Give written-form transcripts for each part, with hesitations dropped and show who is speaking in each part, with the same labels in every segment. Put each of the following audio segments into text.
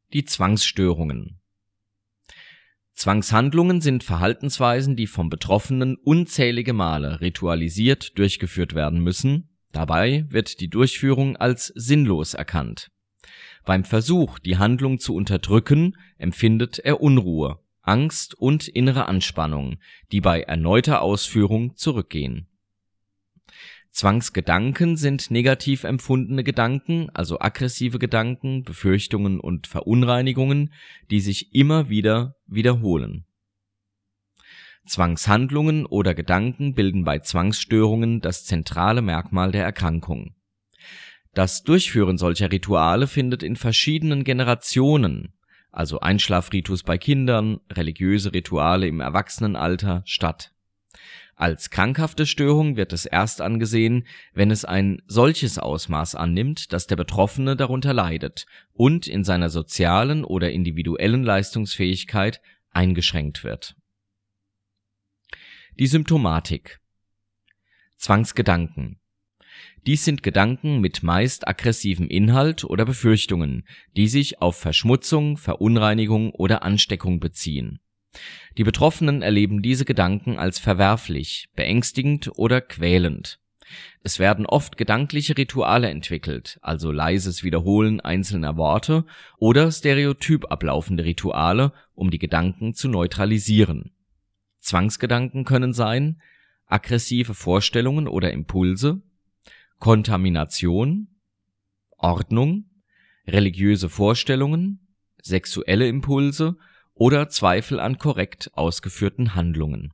Speaker 1: Die Zwangsstörungen. Zwangshandlungen sind Verhaltensweisen, die vom Betroffenen unzählige Male ritualisiert durchgeführt werden müssen. Dabei wird die Durchführung als sinnlos erkannt. Beim Versuch, die Handlung zu unterdrücken, empfindet er Unruhe, Angst und innere Anspannung, die bei erneuter Ausführung zurückgehen. Zwangsgedanken sind negativ empfundene Gedanken, also aggressive Gedanken, Befürchtungen und Verunreinigungen, die sich immer wieder wiederholen. Zwangshandlungen oder Gedanken bilden bei Zwangsstörungen das zentrale Merkmal der Erkrankung. Das Durchführen solcher Rituale findet in verschiedenen Generationen, also Einschlafritus bei Kindern, religiöse Rituale im Erwachsenenalter, statt. Als krankhafte Störung wird es erst angesehen, wenn es ein solches Ausmaß annimmt, dass der Betroffene darunter leidet und in seiner sozialen oder individuellen Leistungsfähigkeit eingeschränkt wird. Die Symptomatik. Zwangsgedanken. Dies sind Gedanken mit meist aggressivem Inhalt oder Befürchtungen, die sich auf Verschmutzung, Verunreinigung oder Ansteckung beziehen. Die Betroffenen erleben diese Gedanken als verwerflich, beängstigend oder quälend. Es werden oft gedankliche Rituale entwickelt, also leises Wiederholen einzelner Worte oder stereotyp ablaufende Rituale, um die Gedanken zu neutralisieren. Zwangsgedanken können sein: aggressive Vorstellungen oder Impulse, Kontamination, Ordnung, religiöse Vorstellungen, sexuelle Impulse oder Zweifel an korrekt ausgeführten Handlungen.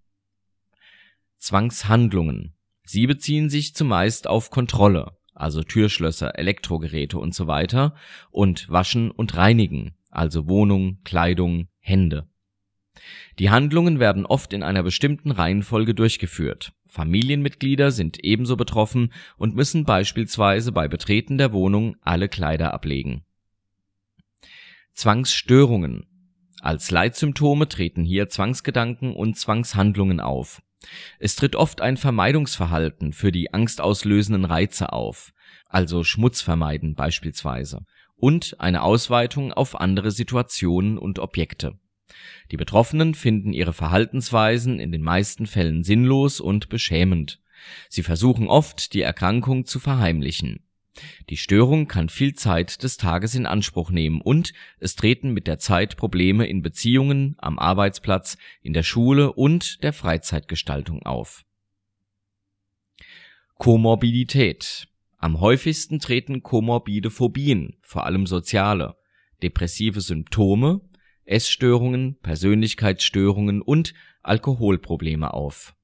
Speaker 1: Zwangshandlungen. Sie beziehen sich zumeist auf Kontrolle, also Türschlösser, Elektrogeräte usw. und Waschen und Reinigen, also Wohnung, Kleidung, Hände. Die Handlungen werden oft in einer bestimmten Reihenfolge durchgeführt. Familienmitglieder sind ebenso betroffen und müssen beispielsweise bei Betreten der Wohnung alle Kleider ablegen. Zwangsstörungen. Als Leitsymptome treten hier Zwangsgedanken und Zwangshandlungen auf. Es tritt oft ein Vermeidungsverhalten für die angstauslösenden Reize auf, also Schmutz vermeiden beispielsweise, und eine Ausweitung auf andere Situationen und Objekte. Die Betroffenen finden ihre Verhaltensweisen in den meisten Fällen sinnlos und beschämend. Sie versuchen oft, die Erkrankung zu verheimlichen. Die Störung kann viel Zeit des Tages in Anspruch nehmen und es treten mit der Zeit Probleme in Beziehungen, am Arbeitsplatz, in der Schule und der Freizeitgestaltung auf. Komorbidität. Am häufigsten treten komorbide Phobien, vor allem soziale, depressive Symptome, Essstörungen, Persönlichkeitsstörungen und Alkoholprobleme auf.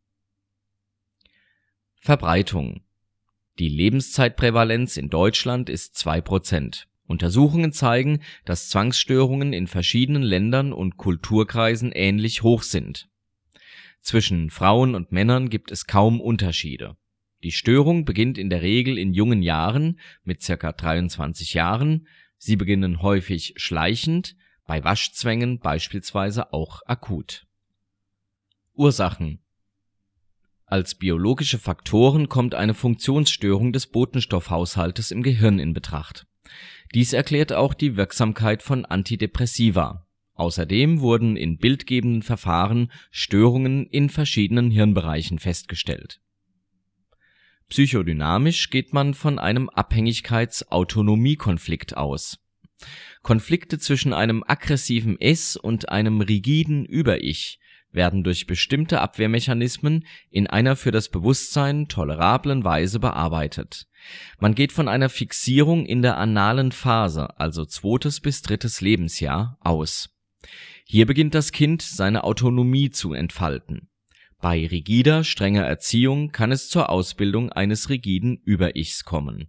Speaker 1: Verbreitung. Die Lebenszeitprävalenz in Deutschland ist 2%. Untersuchungen zeigen, dass Zwangsstörungen in verschiedenen Ländern und Kulturkreisen ähnlich hoch sind. Zwischen Frauen und Männern gibt es kaum Unterschiede. Die Störung beginnt in der Regel in jungen Jahren, mit ca. 23 Jahren. Sie beginnen häufig schleichend, bei Waschzwängen beispielsweise auch akut. Ursachen. Als biologische Faktoren kommt eine Funktionsstörung des Botenstoffhaushaltes im Gehirn in Betracht. Dies erklärt auch die Wirksamkeit von Antidepressiva. Außerdem wurden in bildgebenden Verfahren Störungen in verschiedenen Hirnbereichen festgestellt. Psychodynamisch geht man von einem Abhängigkeits-Autonomie-Konflikt aus. Konflikte zwischen einem aggressiven Es und einem rigiden Über-Ich werden durch bestimmte Abwehrmechanismen in einer für das Bewusstsein tolerablen Weise bearbeitet. Man geht von einer Fixierung in der analen Phase, also 2. bis 3. Lebensjahr, aus. Hier beginnt das Kind seine Autonomie zu entfalten. Bei rigider, strenger Erziehung kann es zur Ausbildung eines rigiden Über-Ichs kommen.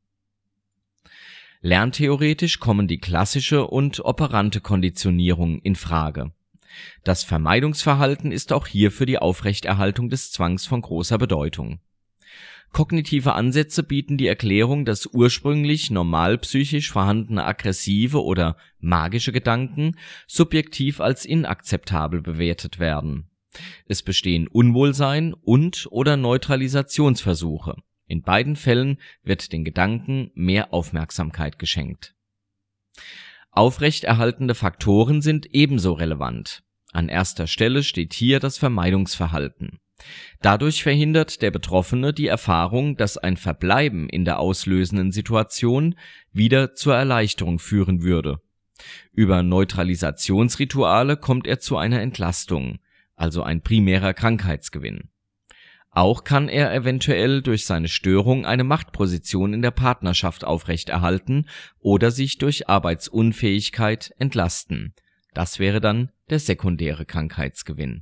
Speaker 1: Lerntheoretisch kommen die klassische und operante Konditionierung in Frage. Das Vermeidungsverhalten ist auch hier für die Aufrechterhaltung des Zwangs von großer Bedeutung. Kognitive Ansätze bieten die Erklärung, dass ursprünglich normalpsychisch vorhandene aggressive oder magische Gedanken subjektiv als inakzeptabel bewertet werden. Es bestehen Unwohlsein und/oder Neutralisationsversuche. In beiden Fällen wird den Gedanken mehr Aufmerksamkeit geschenkt. Aufrechterhaltende Faktoren sind ebenso relevant. An erster Stelle steht hier das Vermeidungsverhalten. Dadurch verhindert der Betroffene die Erfahrung, dass ein Verbleiben in der auslösenden Situation wieder zur Erleichterung führen würde. Über Neutralisationsrituale kommt er zu einer Entlastung, also ein primärer Krankheitsgewinn. Auch kann er eventuell durch seine Störung eine Machtposition in der Partnerschaft aufrechterhalten oder sich durch Arbeitsunfähigkeit entlasten. Das wäre dann der sekundäre Krankheitsgewinn.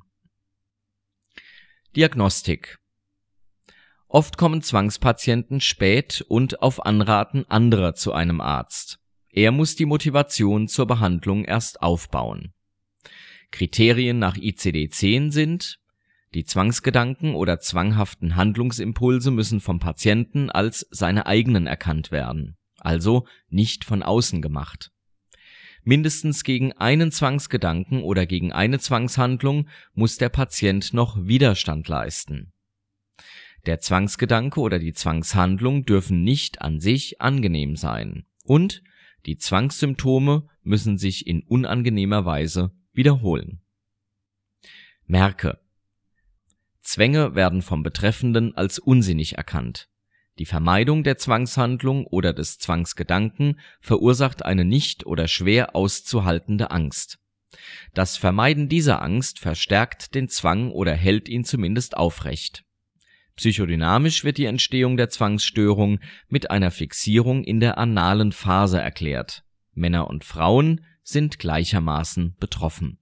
Speaker 1: Diagnostik: Oft kommen Zwangspatienten spät und auf Anraten anderer zu einem Arzt. Er muss die Motivation zur Behandlung erst aufbauen. Kriterien nach ICD-10 sind: Die Zwangsgedanken oder zwanghaften Handlungsimpulse müssen vom Patienten als seine eigenen erkannt werden, also nicht von außen gemacht. Mindestens gegen einen Zwangsgedanken oder gegen eine Zwangshandlung muss der Patient noch Widerstand leisten. Der Zwangsgedanke oder die Zwangshandlung dürfen nicht an sich angenehm sein und die Zwangssymptome müssen sich in unangenehmer Weise wiederholen. Merke: Zwänge werden vom Betreffenden als unsinnig erkannt. Die Vermeidung der Zwangshandlung oder des Zwangsgedanken verursacht eine nicht oder schwer auszuhaltende Angst. Das Vermeiden dieser Angst verstärkt den Zwang oder hält ihn zumindest aufrecht. Psychodynamisch wird die Entstehung der Zwangsstörung mit einer Fixierung in der analen Phase erklärt. Männer und Frauen sind gleichermaßen betroffen.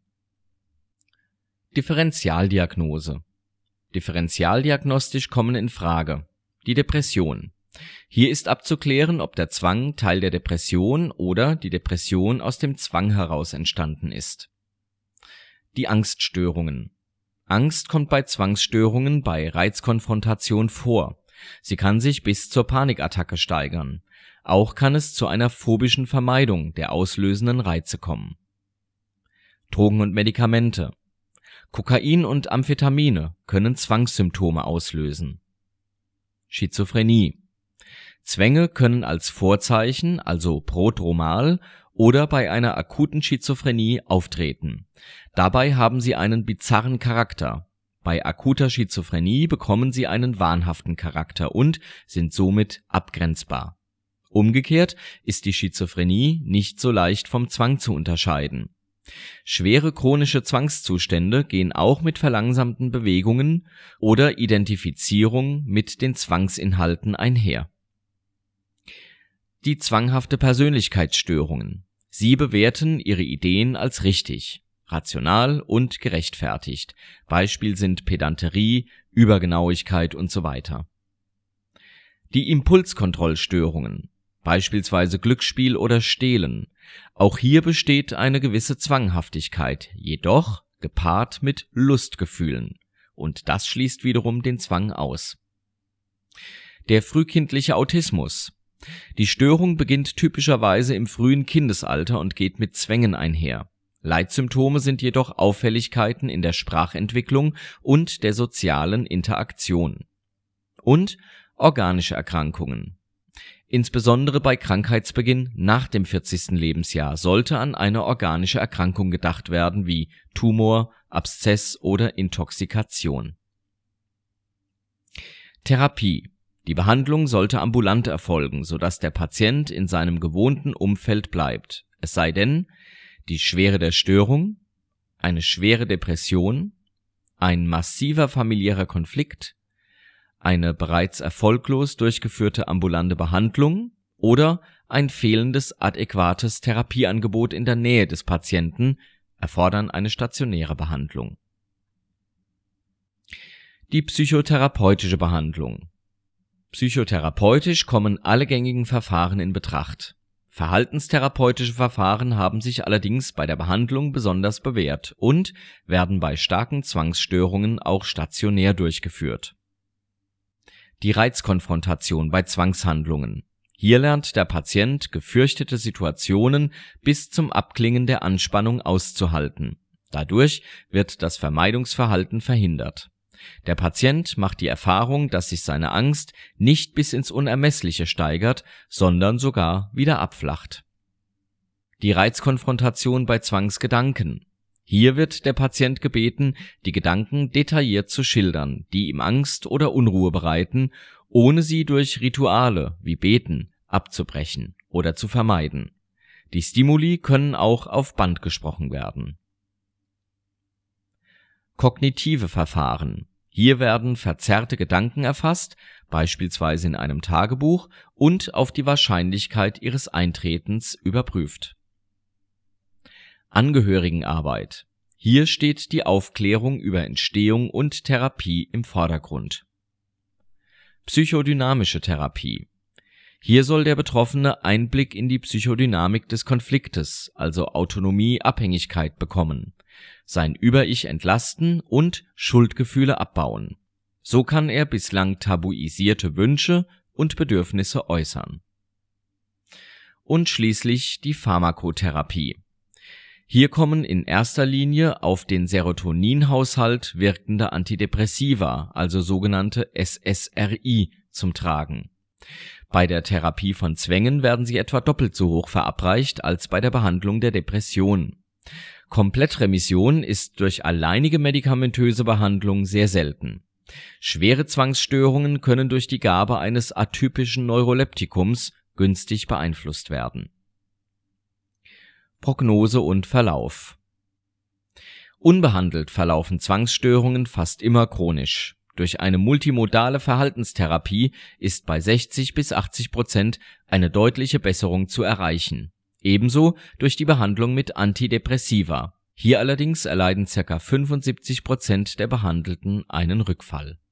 Speaker 1: Differentialdiagnose: Differentialdiagnostisch kommen in Frage: Die Depression. Hier ist abzuklären, ob der Zwang Teil der Depression oder die Depression aus dem Zwang heraus entstanden ist. Die Angststörungen. Angst kommt bei Zwangsstörungen bei Reizkonfrontation vor. Sie kann sich bis zur Panikattacke steigern. Auch kann es zu einer phobischen Vermeidung der auslösenden Reize kommen. Drogen und Medikamente. Kokain und Amphetamine können Zwangssymptome auslösen. Schizophrenie. Zwänge können als Vorzeichen, also prodromal, oder bei einer akuten Schizophrenie auftreten. Dabei haben sie einen bizarren Charakter. Bei akuter Schizophrenie bekommen sie einen wahnhaften Charakter und sind somit abgrenzbar. Umgekehrt ist die Schizophrenie nicht so leicht vom Zwang zu unterscheiden. Schwere chronische Zwangszustände gehen auch mit verlangsamten Bewegungen oder Identifizierung mit den Zwangsinhalten einher. Die zwanghafte Persönlichkeitsstörungen. Sie bewerten ihre Ideen als richtig, rational und gerechtfertigt. Beispiel sind Pedanterie, Übergenauigkeit usw. Die Impulskontrollstörungen. Beispielsweise Glücksspiel oder Stehlen. Auch hier besteht eine gewisse Zwanghaftigkeit, jedoch gepaart mit Lustgefühlen. Und das schließt wiederum den Zwang aus. Der frühkindliche Autismus. Die Störung beginnt typischerweise im frühen Kindesalter und geht mit Zwängen einher. Leitsymptome sind jedoch Auffälligkeiten in der Sprachentwicklung und der sozialen Interaktion. Und organische Erkrankungen. Insbesondere bei Krankheitsbeginn nach dem 40. Lebensjahr sollte an eine organische Erkrankung gedacht werden, wie Tumor, Abszess oder Intoxikation. Therapie. Die Behandlung sollte ambulant erfolgen, sodass der Patient in seinem gewohnten Umfeld bleibt, es sei denn, die Schwere der Störung, eine schwere Depression, ein massiver familiärer Konflikt, eine bereits erfolglos durchgeführte ambulante Behandlung oder ein fehlendes adäquates Therapieangebot in der Nähe des Patienten erfordern eine stationäre Behandlung. Die psychotherapeutische Behandlung. Psychotherapeutisch kommen alle gängigen Verfahren in Betracht. Verhaltenstherapeutische Verfahren haben sich allerdings bei der Behandlung besonders bewährt und werden bei starken Zwangsstörungen auch stationär durchgeführt. Die Reizkonfrontation bei Zwangshandlungen. Hier lernt der Patient gefürchtete Situationen bis zum Abklingen der Anspannung auszuhalten. Dadurch wird das Vermeidungsverhalten verhindert. Der Patient macht die Erfahrung, dass sich seine Angst nicht bis ins Unermessliche steigert, sondern sogar wieder abflacht. Die Reizkonfrontation bei Zwangsgedanken. Hier wird der Patient gebeten, die Gedanken detailliert zu schildern, die ihm Angst oder Unruhe bereiten, ohne sie durch Rituale wie Beten abzubrechen oder zu vermeiden. Die Stimuli können auch auf Band gesprochen werden. Kognitive Verfahren. Hier werden verzerrte Gedanken erfasst, beispielsweise in einem Tagebuch, und auf die Wahrscheinlichkeit ihres Eintretens überprüft. Angehörigenarbeit. Hier steht die Aufklärung über Entstehung und Therapie im Vordergrund. Psychodynamische Therapie. Hier soll der Betroffene Einblick in die Psychodynamik des Konfliktes, also Autonomie, Abhängigkeit bekommen, sein Über-Ich entlasten und Schuldgefühle abbauen. So kann er bislang tabuisierte Wünsche und Bedürfnisse äußern. Und schließlich die Pharmakotherapie. Hier kommen in erster Linie auf den Serotoninhaushalt wirkende Antidepressiva, also sogenannte SSRI, zum Tragen. Bei der Therapie von Zwängen werden sie etwa doppelt so hoch verabreicht als bei der Behandlung der Depression. Komplettremission ist durch alleinige medikamentöse Behandlung sehr selten. Schwere Zwangsstörungen können durch die Gabe eines atypischen Neuroleptikums günstig beeinflusst werden. Prognose und Verlauf. Unbehandelt verlaufen Zwangsstörungen fast immer chronisch. Durch eine multimodale Verhaltenstherapie ist bei 60-80% eine deutliche Besserung zu erreichen. Ebenso durch die Behandlung mit Antidepressiva. Hier allerdings erleiden ca. 75% der Behandelten einen Rückfall.